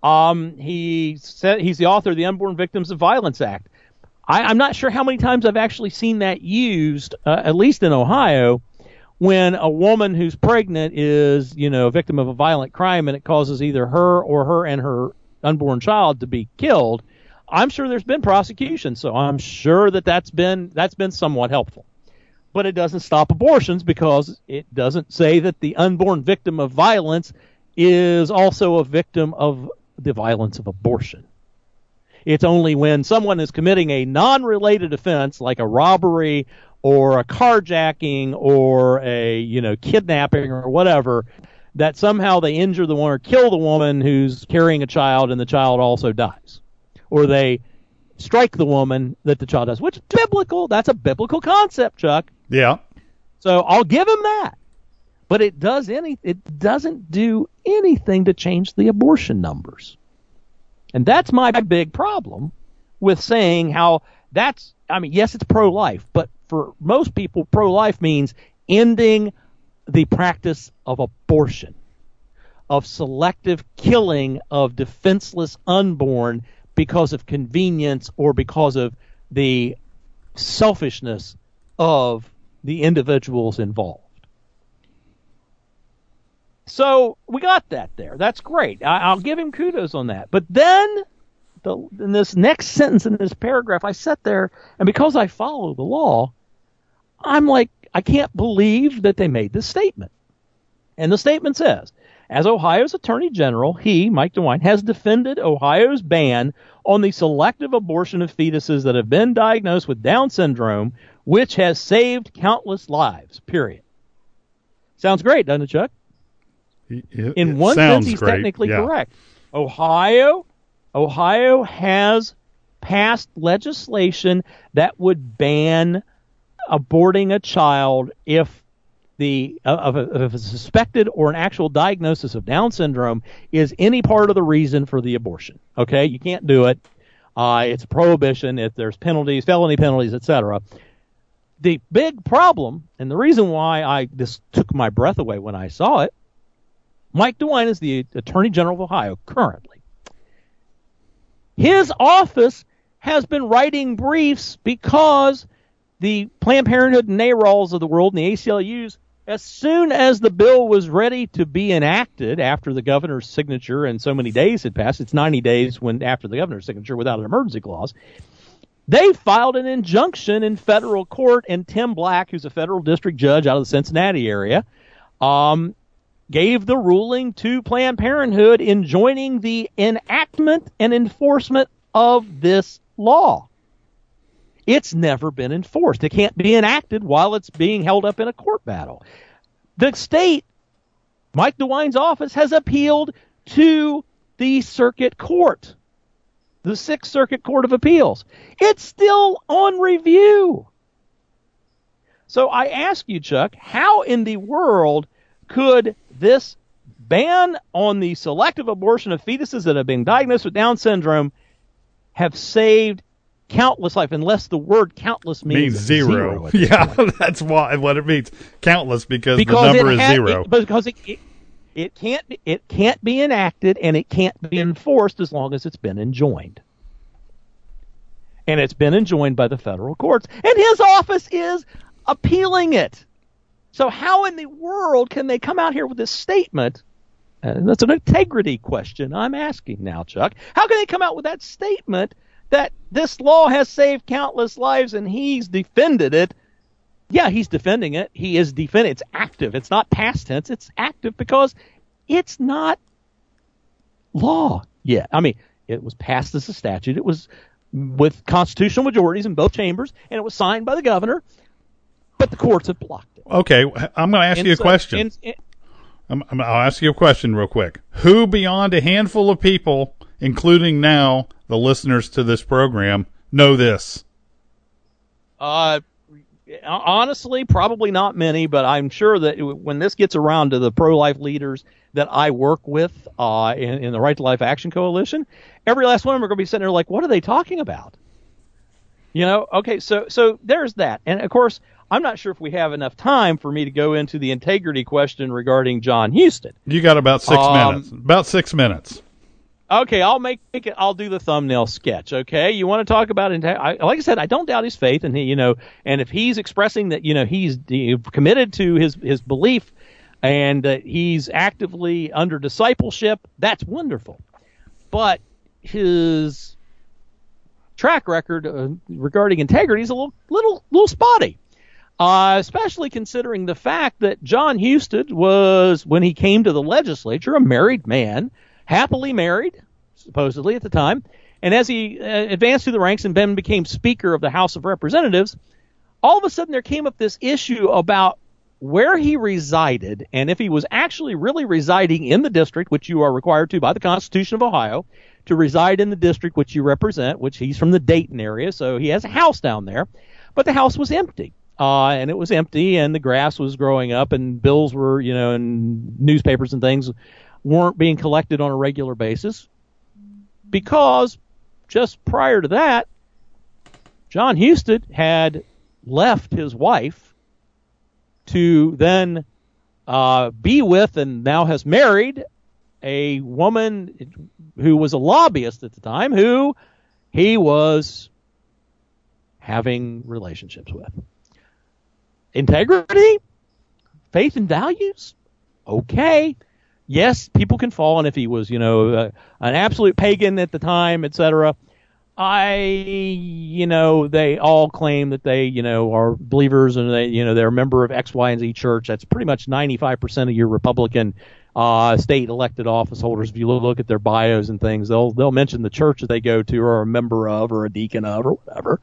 He said he's the author of the Unborn Victims of Violence Act. I'm not sure how many times I've actually seen that used, at least in Ohio, when a woman who's pregnant is, a victim of a violent crime and it causes either her and her unborn child to be killed. I'm sure there's been prosecution, so I'm sure that's been somewhat helpful. But it doesn't stop abortions, because it doesn't say that the unborn victim of violence is also a victim of the violence of abortion. It's only when someone is committing a non-related offense, like a robbery or a carjacking or a kidnapping or whatever, that somehow they injure the one or kill the woman who's carrying a child and the child also dies. Or they strike the woman that the child does, which is biblical. That's a biblical concept, Chuck. Yeah. So I'll give him that. But it doesn't do anything to change the abortion numbers. And that's my big problem with saying how yes, it's pro-life, but for most people, pro-life means ending the practice of abortion, of selective killing of defenseless unborn because of convenience or because of the selfishness of the individuals involved. So we got that there. That's great. I'll give him kudos on that. But then in this next sentence in this paragraph, I sat there, and because I follow the law, I'm like, I can't believe that they made this statement. And the statement says, As Ohio's Attorney General, he, Mike DeWine, has defended Ohio's ban on the selective abortion of fetuses that have been diagnosed with Down syndrome, which has saved countless lives, period. Sounds great, doesn't it, Chuck? In one sense, he's technically correct. Ohio has passed legislation that would ban aborting a child if a suspected or an actual diagnosis of Down syndrome is any part of the reason for the abortion. Okay, you can't do it. It's a prohibition. If there's penalties, felony penalties, etc. The big problem, and the reason why this took my breath away when I saw it, Mike DeWine is the Attorney General of Ohio currently. His office has been writing briefs because the Planned Parenthood and NARALs of the world and the ACLUs, as soon as the bill was ready to be enacted after the governor's signature and so many days had passed, it's 90 days after the governor's signature without an emergency clause, they filed an injunction in federal court, and Tim Black, who's a federal district judge out of the Cincinnati area, gave the ruling to Planned Parenthood enjoining the enactment and enforcement of this law. It's never been enforced. It can't be enacted while it's being held up in a court battle. The state, Mike DeWine's office, has appealed to the circuit court, the Sixth Circuit Court of Appeals. It's still on review. So I ask you, Chuck, how in the world could this ban on the selective abortion of fetuses that have been diagnosed with Down syndrome have saved countless life, unless the word countless means zero. Yeah, that's what it means. Countless because the number is zero. Because it can't be enacted and it can't be enforced as long as it's been enjoined. And it's been enjoined by the federal courts. And his office is appealing it. So how in the world can they come out here with this statement? And that's an integrity question I'm asking now, Chuck. How can they come out with that statement that this law has saved countless lives and he's defended it? Yeah, he's defending it. He is defending it. It's active. It's not past tense. It's active because it's not law yet. I mean, it was passed as a statute. It was with constitutional majorities in both chambers, and it was signed by the governor, but the courts have blocked it. Okay, I'm going to ask you a question. I'll ask you a question real quick. Who beyond a handful of people, including now the listeners to this program, know this? Honestly, probably not many, but I'm sure that when this gets around to the pro-life leaders that I work with in the Right to Life Action Coalition, every last one of them are going to be sitting there like, what are they talking about? You know, okay, so there's that. And, of course, I'm not sure if we have enough time for me to go into the integrity question regarding John Huston. You got about 6 minutes. About 6 minutes. Okay, I'll make it. I'll do the thumbnail sketch. Okay, you want to talk about like I said, I don't doubt his faith, and and if he's expressing that, he's committed to his belief, and that he's actively under discipleship, that's wonderful. But his track record regarding integrity is a little spotty. Especially considering the fact that John Huston was, when he came to the legislature, a married man, happily married, supposedly at the time, and as he advanced through the ranks and then became Speaker of the House of Representatives, all of a sudden there came up this issue about where he resided and if he was actually really residing in the district, which you are required to by the Constitution of Ohio, to reside in the district which you represent, which he's from the Dayton area, so he has a house down there, but the house was empty. And it was empty, and the grass was growing up, and bills were, and newspapers and things weren't being collected on a regular basis because just prior to that, John Huston had left his wife to then be with and now has married a woman who was a lobbyist at the time who he was having relationships with. Integrity, faith and values, okay. Yes, people can fall, and if he was, an absolute pagan at the time, etc., they all claim that they, are believers and they're a member of X, Y, and Z church. That's pretty much 95% of your Republican state elected office holders. If you look at their bios and things, they'll mention the church that they go to or are a member of or a deacon of or whatever.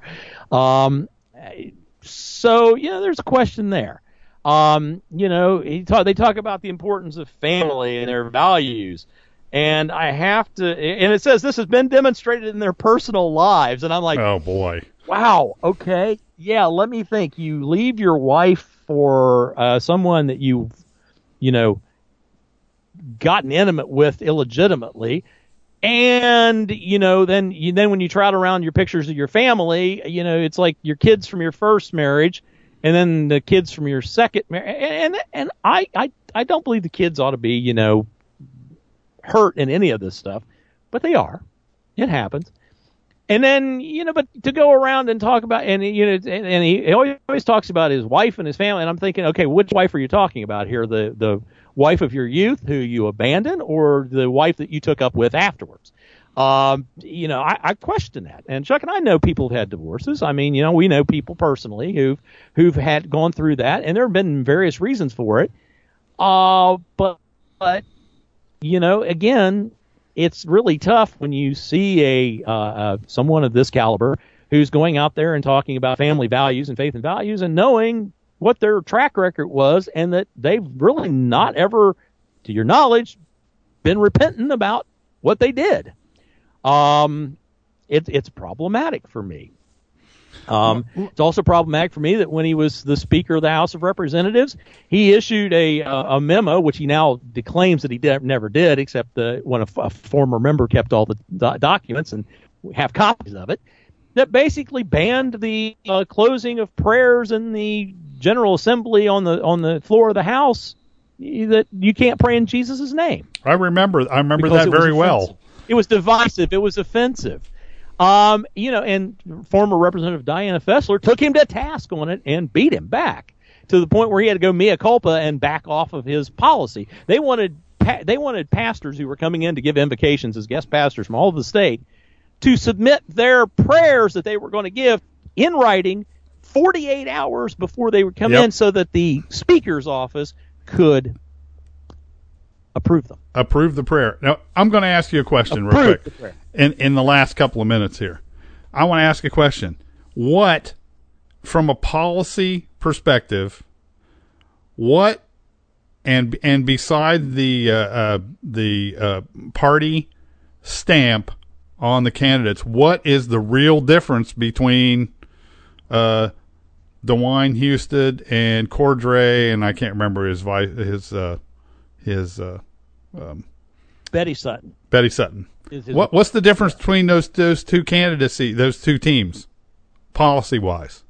So, there's a question there. They talk about the importance of family and their values. And and it says this has been demonstrated in their personal lives. And I'm like, oh boy. Wow. Okay. Yeah. Let me think. You leave your wife for someone that you've, gotten intimate with illegitimately. And, then when you trot around your pictures of your family, it's like your kids from your first marriage and then the kids from your second marriage. And I don't believe the kids ought to be, hurt in any of this stuff, but they are. It happens. And then, but to go around and talk about, and he always talks about his wife and his family. And I'm thinking, okay, which wife are you talking about here? The wife of your youth who you abandoned, or the wife that you took up with afterwards? I question that. And Chuck and I know people who've had divorces. I mean, we know people personally who've had gone through that, and there have been various reasons for it. But again, it's really tough when you see someone of this caliber who's going out there and talking about family values and faith and values and knowing what their track record was and that they've really not ever, to your knowledge, been repentant about what they did. It's problematic for me. It's also problematic for me that when he was the Speaker of the House of Representatives, he issued a memo, which he now declaims that he never did, except when a former member kept all the documents and we have copies of it, that basically banned the closing of prayers in the General Assembly on the floor of the House, that you can't pray in Jesus' name. I remember that very well. It was divisive. It was offensive. And former Representative Diana Fessler took him to task on it and beat him back to the point where he had to go mea culpa and back off of his policy. They wanted pastors who were coming in to give invocations as guest pastors from all over the state to submit their prayers that they were going to give in writing 48 hours before they would come in so that the Speaker's office could approve them. Approve the prayer. Now, I'm going to ask you a question real quick. In the last couple of minutes here, I want to ask a question. What, from a policy perspective, and beside the party stamp on the candidates, what is the real difference between DeWine Houston and Cordray, and I can't remember his Betty Sutton. Betty Sutton. What's the difference between those two candidacy, those two teams, policy-wise?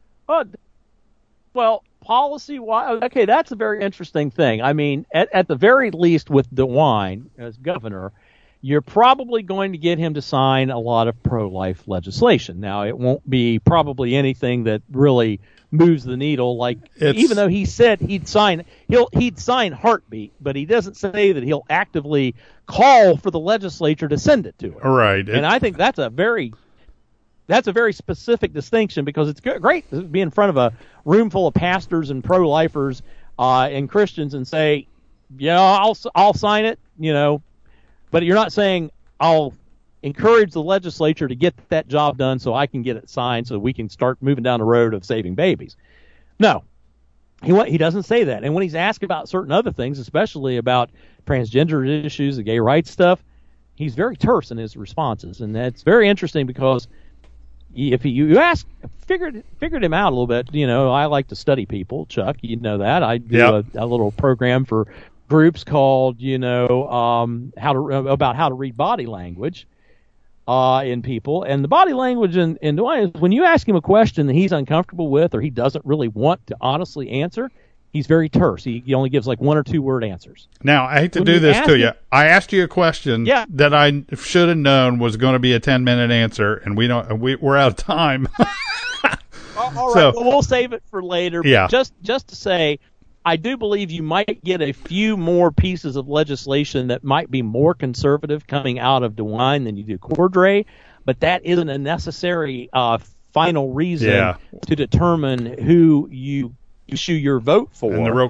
Well, policy-wise, okay, that's a very interesting thing. I mean, at the very least with DeWine as governor, you're probably going to get him to sign a lot of pro-life legislation. Now, it won't be probably anything that really moves the needle. Even though he said he'd sign Heartbeat, but he doesn't say that he'll actively call for the legislature to send it to him. Right. And I think that's a very specific distinction, because it's great to be in front of a room full of pastors and pro-lifers and Christians and say, I'll sign it, but you're not saying I'll encourage the legislature to get that job done so I can get it signed so we can start moving down the road of saving babies. No, he doesn't say that. And when he's asked about certain other things, especially about transgender issues, the gay rights stuff, he's very terse in his responses. And that's very interesting, because if you figured him out a little bit, I like to study people, Chuck, you know that. I do a little program for groups called, about how to read body language in people. And the body language in DeWine is when you ask him a question that he's uncomfortable with or he doesn't really want to honestly answer, he's very terse. He only gives like 1 or 2 word answers. Now, I hate to do this to you. I asked you a question that I should have known was going to be a 10-minute answer, and we're out of time. All right, well, we'll save it for later. Yeah. But just to say, I do believe you might get a few more pieces of legislation that might be more conservative coming out of DeWine than you do Cordray, but that isn't a necessary final reason to determine who you issue your vote for.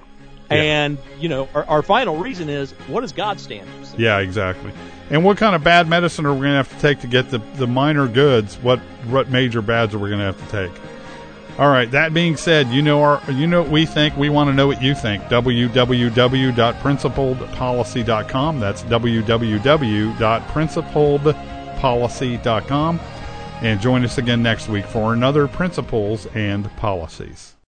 And, our final reason is, what does God stand for? Yeah, exactly. And what kind of bad medicine are we going to have to take to get the minor goods? What major bads are we going to have to take? All right. That being said, what we think. We want to know what you think. www.principledpolicy.com. That's www.principledpolicy.com. And join us again next week for another Principles and Policies.